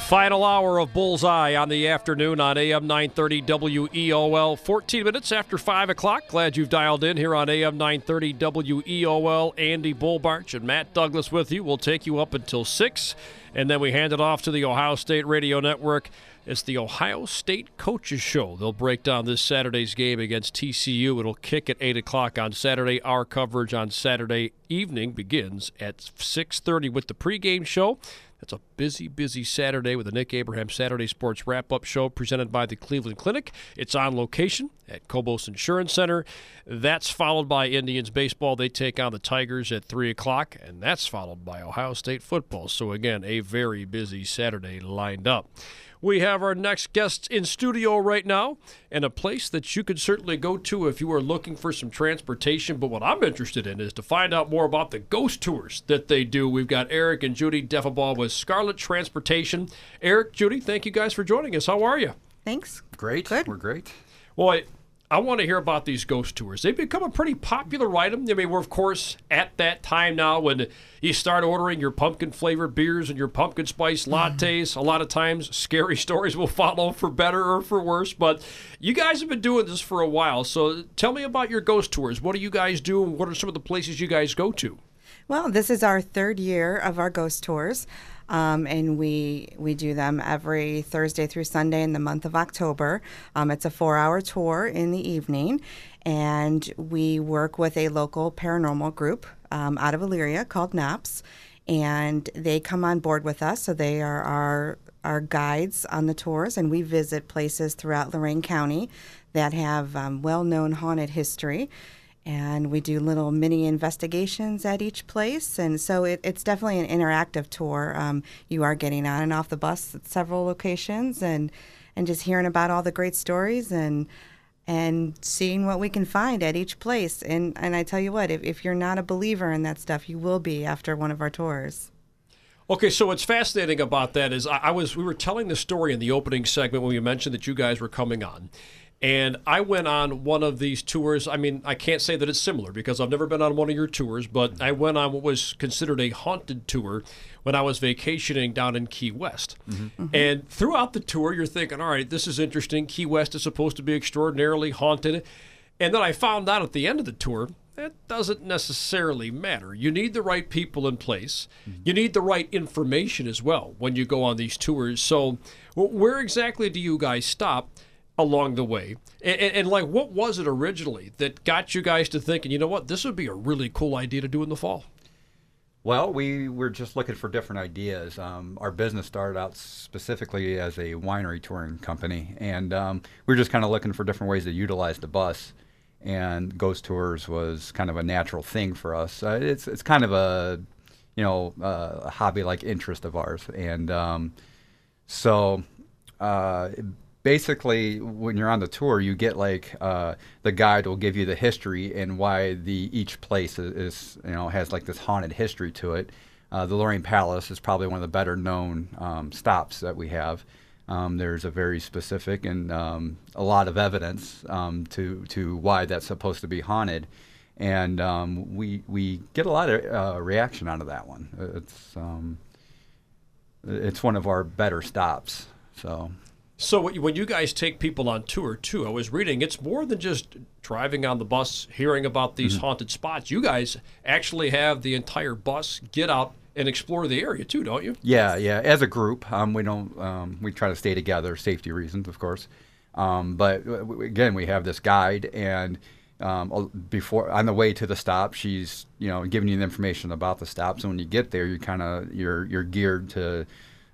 Final hour of Bullseye on the afternoon on AM 930 WEOL. 14 minutes after 5 o'clock. Glad you've dialed in here on AM 930 WEOL. Andy Bullbarch and Matt Douglas with you. We'll take you up until 6, and then we hand it off to the Ohio State Radio Network. It's the Ohio State Coaches Show. They'll break down this Saturday's game against TCU. It'll kick at 8 o'clock on Saturday. Our coverage on Saturday evening begins at 6:30 with the pregame show. It's a busy, busy Saturday with the Nick Abraham Saturday Sports Wrap-Up Show presented by the Cleveland Clinic. It's on location at Cobos Insurance Center. That's followed by Indians baseball. They take on the Tigers at 3 o'clock, and that's followed by Ohio State football. So, again, a very busy Saturday lined up. We have our next guest in studio right now, and a place that you could certainly go to if you are looking for some transportation. But what I'm interested in is to find out more about the ghost tours that they do. We've got Eric and Judy Deffabaugh with Scarlet Transportation. Eric, Judy, thank you guys for joining us. How are you? Thanks. Great. Good. We're great. Well, I want to hear about these ghost tours. They've become a pretty popular item. I mean, we're, of course, at that time now when you start ordering your pumpkin-flavored beers and your pumpkin spice lattes. A lot of times, scary stories will follow for better or for worse. But you guys have been doing this for a while. So tell me about your ghost tours. What do you guys do, and what are some of the places you guys go to? Well, this is our third year of our ghost tours, and we do them every Thursday through Sunday in the month of October. It's a 4-hour tour in the evening, and we work with a local paranormal group out of Elyria called NAPS, and they come on board with us. So they are our guides on the tours, and we visit places throughout Lorain County that have well-known haunted history. And we do little mini investigations at each place. And so it's definitely an interactive tour. You are getting on and off the bus at several locations and just hearing about all the great stories and seeing what we can find at each place. And I tell you what, if you're not a believer in that stuff, you will be after one of our tours. Okay, so what's fascinating about that is we were telling the story in the opening segment when we mentioned that you guys were coming on. And I went on one of these tours. I mean, I can't say that it's similar because I've never been on one of your tours, but I went on what was considered a haunted tour when I was vacationing down in Key West. Mm-hmm. And throughout the tour, you're thinking, all right, this is interesting. Key West is supposed to be extraordinarily haunted. And then I found out at the end of the tour, that doesn't necessarily matter. You need the right people in place. Mm-hmm. You need the right information as well when you go on these tours. So where exactly do you guys stop along the way? And like, what was it originally that got you guys to thinking, you know what, this would be a really cool idea to do in the fall? Well, we were just looking for different ideas. Our business started out specifically as a winery touring company, and we were just kind of looking for different ways to utilize the bus. And ghost tours was kind of a natural thing for us. It's kind of a hobby-like interest of ours, and so. Basically, when you're on the tour, you get like the guide will give you the history and why each place is has like this haunted history to it. The Lorain Palace is probably one of the better known stops that we have. There's a very specific and a lot of evidence to why that's supposed to be haunted, and we get a lot of reaction out of that one. It's one of our better stops. So when you guys take people on tour, too, I was reading, it's more than just driving on the bus, hearing about these haunted spots. You guys actually have the entire bus get out and explore the area, too, don't you? Yeah. As a group, we try to stay together, safety reasons, of course. But again, we have this guide, and before on the way to the stop, she's giving you the information about the stop. So when you get there, you're geared to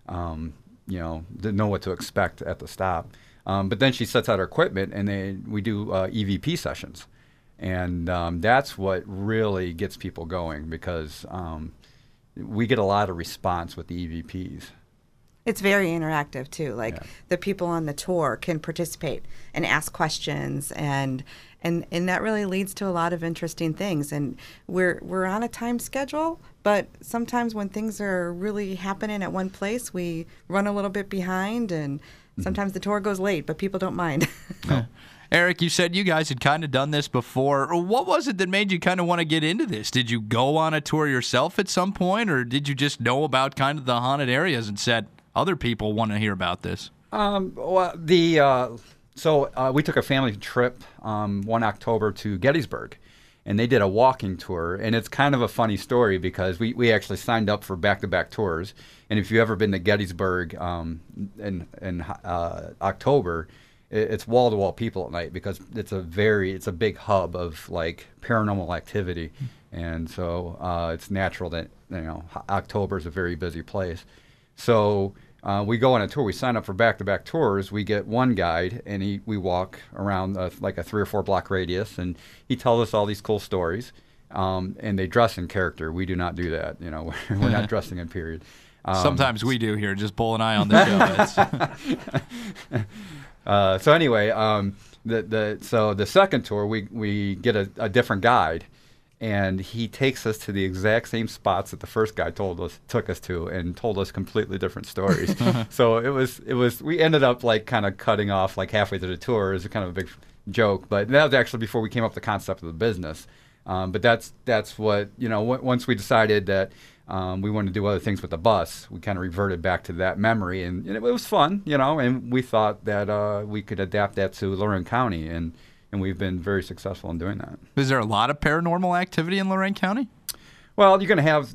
to know what to expect at the stop. But then she sets out her equipment, and we do EVP sessions. And that's what really gets people going because we get a lot of response with the EVPs. It's very interactive, too. The people on the tour can participate and ask questions, and that really leads to a lot of interesting things. And we're on a time schedule, but sometimes when things are really happening at one place, we run a little bit behind, and sometimes the tour goes late, but people don't mind. No. Eric, you said you guys had kind of done this before. What was it that made you kind of want to get into this? Did you go on a tour yourself at some point, or did you just know about kind of the haunted areas and said, other people want to hear about this? Well, we took a family trip one October to Gettysburg, and they did a walking tour. And it's kind of a funny story because we actually signed up for back-to-back tours. And if you've ever been to Gettysburg in October, it's wall-to-wall people at night because it's a big hub of like paranormal activity. And so it's natural that October is a very busy place. So we go on a tour. We sign up for back-to-back tours. We get one guide, and we walk around like a 3 or 4 block radius, and he tells us all these cool stories. And they dress in character. We do not do that. We're not dressing in period. Sometimes we do here, just Bull and I on the So show. anyway, the second tour, we get a different guide. And he takes us to the exact same spots that the first guy took us to, and told us completely different stories. So it was we ended up like kind of cutting off like halfway through the tour. It was kind of a big joke, but that was actually before we came up with the concept of the business. But that's what once we decided that we wanted to do other things with the bus, we kind of reverted back to that memory, and it was fun, and we thought that we could adapt that to Lorraine County, and we've been very successful in doing that. Is there a lot of paranormal activity in Lorraine County? Well, you're going to have,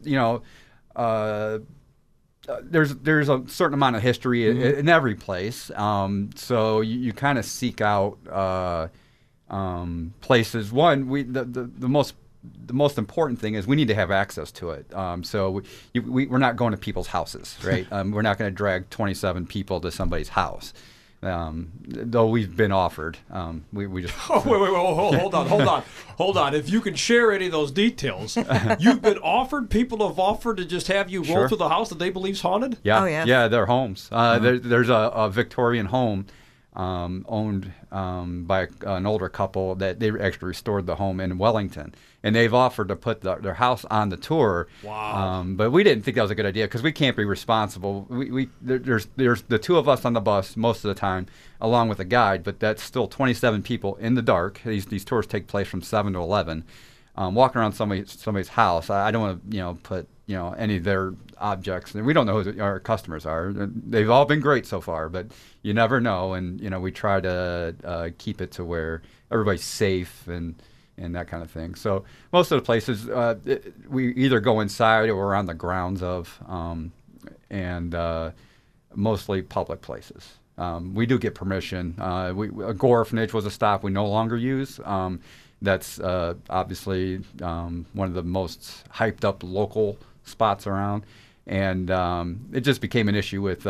there's a certain amount of history in every place. So you kind of seek out places. One, the most important thing is we need to have access to it. So we're not going to people's houses, right? We're not going to drag 27 people to somebody's house. Though we've been offered, we just. Oh, wait, hold on. If you can share any of those details, you've been offered. People have offered to just have you roll through the house that they believe's haunted. Yeah, oh, yes. Yeah, their homes. There's a Victorian home owned by an older couple that they actually restored the home in Wellington, and they've offered to put their house on the tour. Wow! But we didn't think that was a good idea because we can't be responsible. There's the two of us on the bus most of the time, along with a guide, but that's still 27 people in the dark. These tours take place from 7 to 11. Walking around somebody's house, I don't want to put any of their objects. And we don't know who our customers are. They've all been great so far, but you never know. And we try to keep it to where everybody's safe and that kind of thing. So most of the places we either go inside or we're on the grounds of, and mostly public places. We do get permission. Gore Orphanage was a stop we no longer use. That's obviously one of the most hyped up local spots around. And it just became an issue with,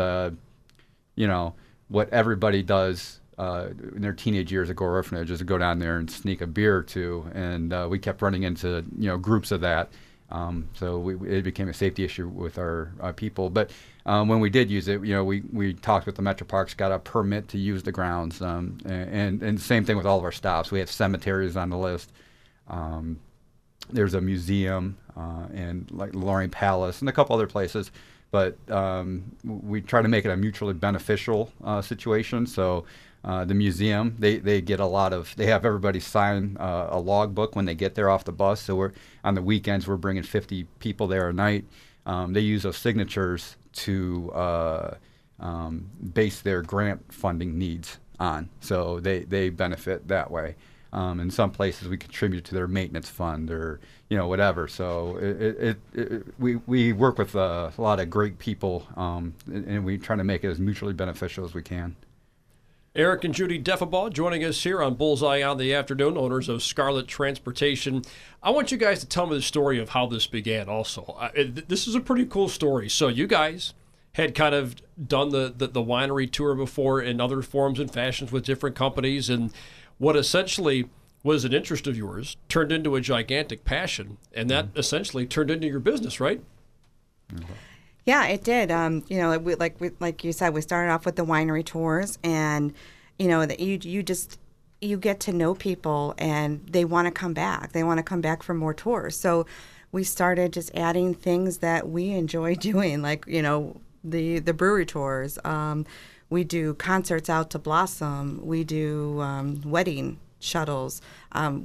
what everybody does in their teenage years at Gore Orphanage is to go down there and sneak a beer or two. And we kept running into, groups of that. So it became a safety issue with our people. But when we did use it, we talked with the Metro Parks, got a permit to use the grounds, and same thing with all of our stops. We have cemeteries on the list. There's a museum and like Lorraine Palace and a couple other places. But we try to make it a mutually beneficial situation. So the museum, they get they have everybody sign a logbook when they get there off the bus. So on the weekends, we're bringing 50 people there a night. They use those signatures to base their grant funding needs on. So they benefit that way. In some places, we contribute to their maintenance fund or whatever. So we work with a lot of great people, and we try to make it as mutually beneficial as we can. Eric and Judy Deffabaugh joining us here on Bullseye on the Afternoon, owners of Scarlet Transportation. I want you guys to tell me the story of how this began also. This is a pretty cool story. So you guys had kind of done the winery tour before in other forms and fashions with different companies, and what essentially was an interest of yours turned into a gigantic passion, and that essentially turned into your business, right? Mm-hmm. Yeah, it did. Like you said, we started off with the winery tours, and that you get to know people, and they want to come back. They want to come back for more tours. So we started just adding things that we enjoy doing, like the brewery tours. We do concerts out to Blossom. We do wedding shuttles.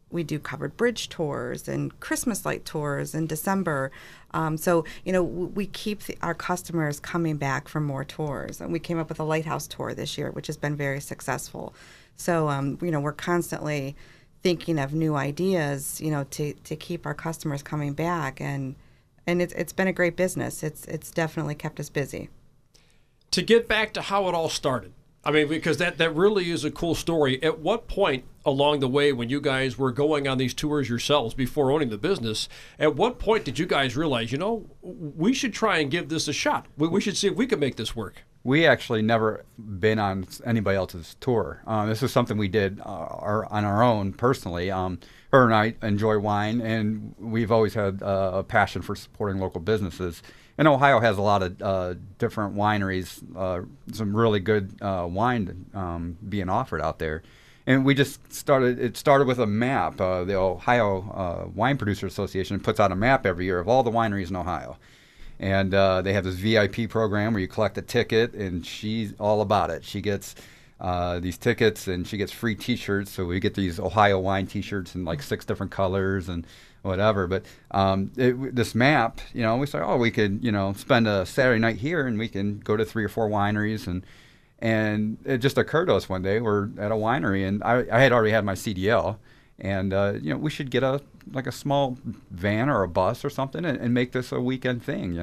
we do covered bridge tours and Christmas light tours in December. So, we keep our customers coming back for more tours. And we came up with a lighthouse tour this year, which has been very successful. So, we're constantly thinking of new ideas, to keep our customers coming back. And it's been a great business. It's definitely kept us busy. To get back to how it all started, I mean, because that really is a cool story. At what point along the way, when you guys were going on these tours yourselves before owning the business, at what point did you guys realize, we should try and give this a shot? We should see if we can make this work. We actually never been on anybody else's tour. This is something we did on our own personally. Her and I enjoy wine, and we've always had a passion for supporting local businesses. And Ohio has a lot of different wineries, some really good wine being offered out there. And we just started with a map. The Ohio Wine Producer Association puts out a map every year of all the wineries in Ohio. And they have this VIP program where you collect a ticket, and she's all about it. She gets these tickets, and she gets free T-shirts. So we get these Ohio wine T-shirts in like 6 different colors and whatever. But this map, we say, we could, spend a Saturday night here, and we can go to 3 or 4 wineries. And it just occurred to us one day, we're at a winery, and I had already had my CDL. And, we should get a small van or a bus or something and make this a weekend thing,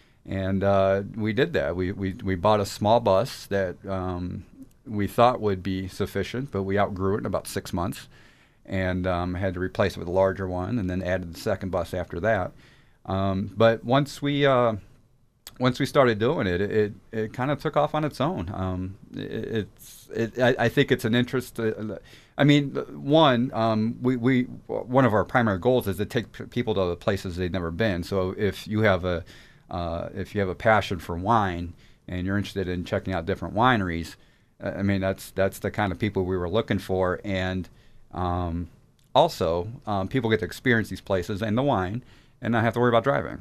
And we did that. We bought a small bus that we thought would be sufficient, but we outgrew it in about 6 months and had to replace it with a larger one, and then added the second bus after that. But once we started doing it, it kind of took off on its own. I think it's an interest. One of our primary goals is to take people to the places they've never been. So if you have a passion for wine and you're interested in checking out different wineries, that's the kind of people we were looking for. And also, people get to experience these places and the wine and not have to worry about driving.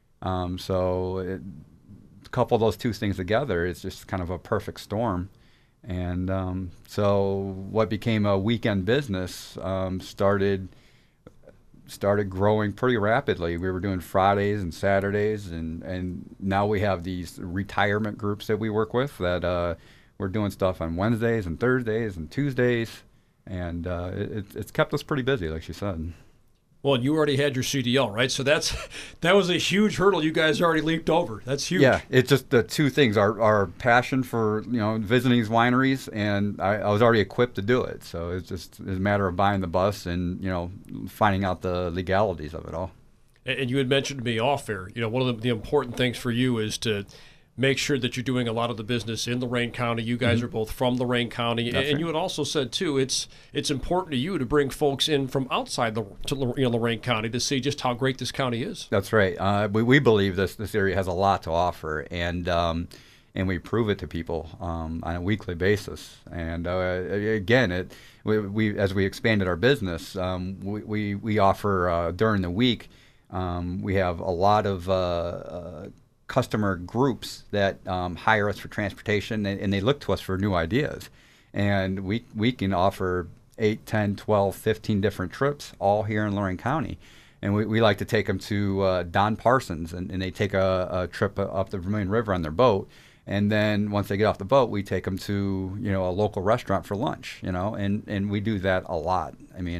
Couple those two things together, it's just kind of a perfect storm. And so what became a weekend business started growing pretty rapidly. We were doing Fridays and Saturdays, and now we have these retirement groups that we work with that we're doing stuff on Wednesdays and Thursdays and Tuesdays, and it's kept us pretty busy, like she said. Well, you already had your CDL, right? So that was a huge hurdle you guys already leaped over. That's huge. Yeah, it's just the two things: our passion for visiting these wineries, and I was already equipped to do it. So it's a matter of buying the bus and finding out the legalities of it all. And you had mentioned to me off air, one of the important things for you is to make sure that you're doing a lot of the business in Lorain County. You guys are both from Lorain County. That's and right. You had also said, too, it's important to you to bring folks in from outside Lorain County to see just how great this county is. That's right. We believe this area has a lot to offer, and we prove it to people on a weekly basis. And again, we as we expanded our business, we offer during the week. We have a lot of customer groups that hire us for transportation, and they look to us for new ideas. And we can offer 8, 10, 12, 15 different trips all here in Lorain County. And we like to take them to Don Parsons, and they take a trip up the Vermilion River on their boat. And then once they get off the boat, we take them to a local restaurant for lunch, and we do that a lot.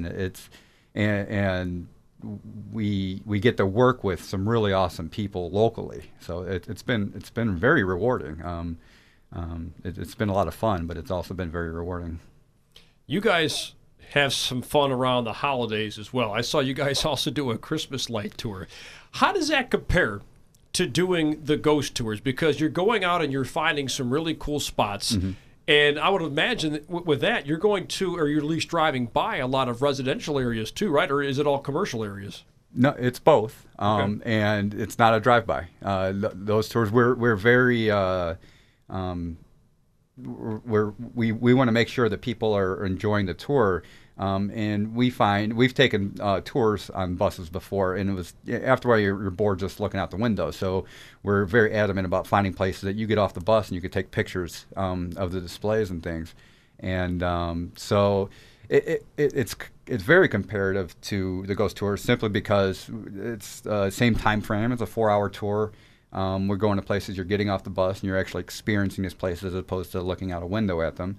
And we get to work with some really awesome people locally, so it's been very rewarding. It's been a lot of fun, but it's also been very rewarding. You guys have some fun around the holidays as well. I saw you guys also do a Christmas light tour. How does that compare to doing the ghost tours? Because you're going out and you're finding some really cool spots. Mm-hmm. And I would imagine that with that, you're going to, or you're at least driving by a lot of residential areas too, right? Or is it all commercial areas? No, it's both, Okay. And it's not a drive-by. Those tours, we're very, we want to make sure that people are enjoying the tour. And we've taken tours on buses before, and it was after a while you're bored just looking out the window. So we're very adamant about finding places that you get off the bus and you could take pictures of the displays and things. And so it's very comparative to the Ghost Tours simply because it's same time frame. It's a 4-hour tour. We're going to places, you're getting off the bus and you're actually experiencing these places as opposed to looking out a window at them.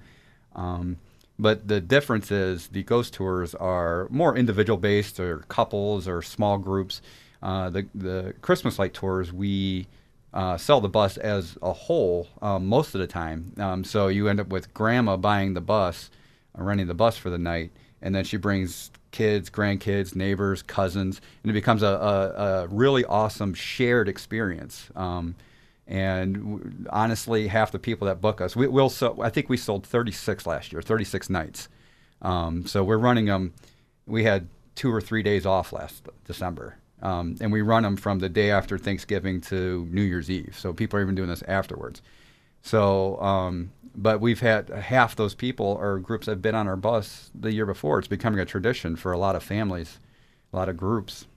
But the difference is the Ghost Tours are more individual based, or couples or small groups. The Christmas Light Tours, we sell the bus as a whole most of the time. So you end up with grandma buying the bus, renting the bus for the night, and then she brings kids, grandkids, neighbors, cousins, and it becomes a really awesome shared experience. And honestly, half the people that book us, I think we sold 36 last year, 36 nights. So we're running them. We had 2 or 3 days off last December. And we run them from the day after Thanksgiving to New Year's Eve. So people are even doing this afterwards. So, but we've had half those people or groups that have been on our bus the year before. It's becoming a tradition for a lot of families, a lot of groups.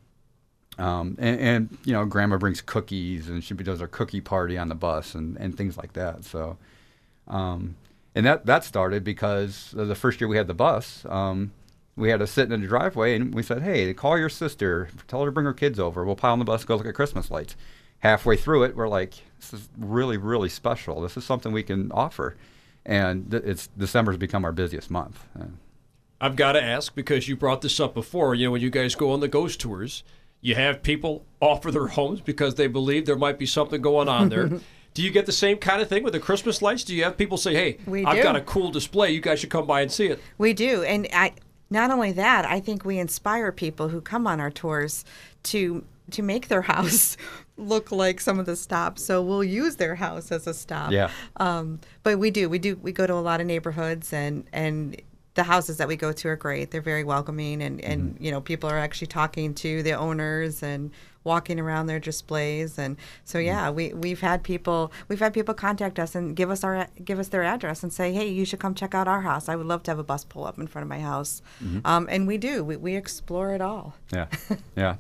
And you know, grandma brings cookies and she does a cookie party on the bus and things like that. So, and that started because the first year we had the bus, we had to sit in the driveway and we said, hey, call your sister, tell her to bring her kids over. We'll pile on the bus, go look at Christmas lights. Halfway through it, we're like, this is really, really special. This is something we can offer. And December's become our busiest month. I've got to ask, because you brought this up before, you know, when you guys go on the Ghost Tours, you have people offer their homes because they believe there might be something going on there. Do you get the same kind of thing with the Christmas lights? Do you have people say, hey, I've got a cool display, you guys should come by and see it? We do. And not only that, I think we inspire people who come on our tours to make their house look like some of the stops. So we'll use their house as a stop. Yeah. But we go to a lot of neighborhoods, and the houses that we go to are great. They're very welcoming, and you know, people are actually talking to the owners and walking around their displays. And so yeah, we've had people contact us and give us their address and say, hey, you should come check out our house. I would love to have a bus pull up in front of my house. And we do. We explore it all. Yeah. Yeah.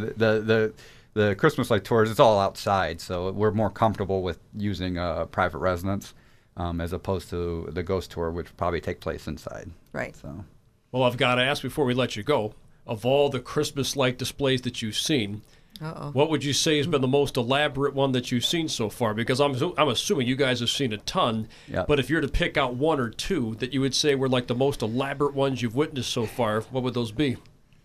The Christmas Light Tours, it's all outside, so we're more comfortable with using a private residence as opposed to the Ghost Tour, which would probably take place inside. Right. So. Well, I've got to ask before we let you go, of all the Christmas light displays that you've seen, what would you say has been the most elaborate one that you've seen so far? Because I'm assuming you guys have seen a ton, but if you're to pick out one or two that you would say were like the most elaborate ones you've witnessed so far, what would those be?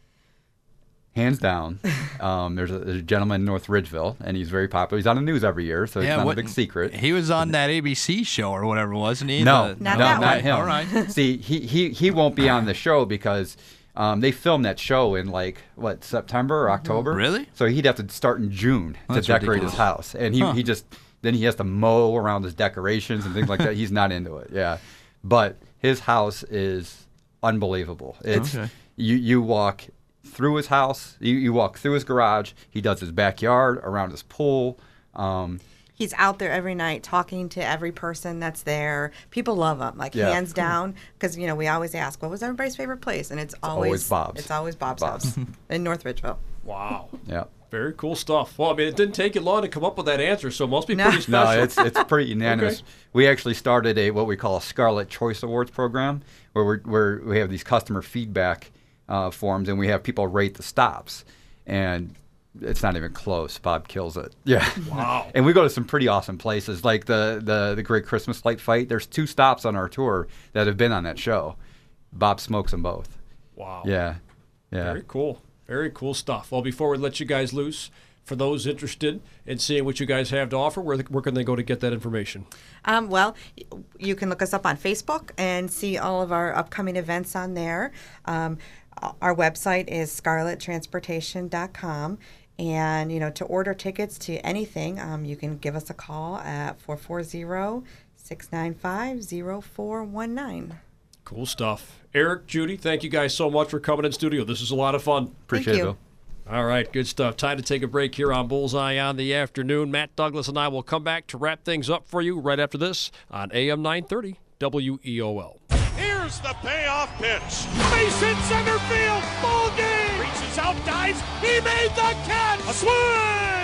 Hands down. There's a gentleman in North Ridgeville, and he's very popular. He's on the news every year, so it's not a big secret. He was on that ABC show or whatever, wasn't he? No, not him. All right. See, he won't be on the show because they filmed that show in September or October. Really? So he'd have to start in June to decorate his house, and he has to mow around his decorations and things like that. He's not into it. Yeah, but his house is unbelievable. It's you walk through his house, you walk through his garage, he does his backyard, around his pool. He's out there every night talking to every person that's there. People love him, hands down, because we always ask, what was everybody's favorite place? And it's always Bob's. It's always Bob's house in North Ridgeville. Wow. Yeah. Very cool stuff. Well, I mean, it didn't take you long to come up with that answer, so it must be pretty special. No, it's pretty unanimous. Okay. We actually started what we call a Scarlet Choice Awards program, where we have these customer feedback forms, and we have people rate the stops, and it's not even close. Bob kills it. Yeah. Wow. And we go to some pretty awesome places, like the Great Christmas Light Fight. There's 2 stops on our tour that have been on that show. Bob smokes them both. Wow. Yeah. Very cool. Very cool stuff. Well, before we let you guys loose, for those interested in seeing what you guys have to offer, where can they go to get that information? Well, you can look us up on Facebook and see all of our upcoming events on there. Our website is scarlettransportation.com. And, to order tickets to anything, you can give us a call at 440-695-0419. Cool stuff. Eric, Judy, thank you guys so much for coming in studio. This is a lot of fun. Appreciate it, Bill. All right, good stuff. Time to take a break here on Bullseye on the Afternoon. Matt Douglas and I will come back to wrap things up for you right after this on AM 930 WEOL. Here's the payoff pitch. Mason center field. Ball game. Reaches out, dives. He made the catch. A swing.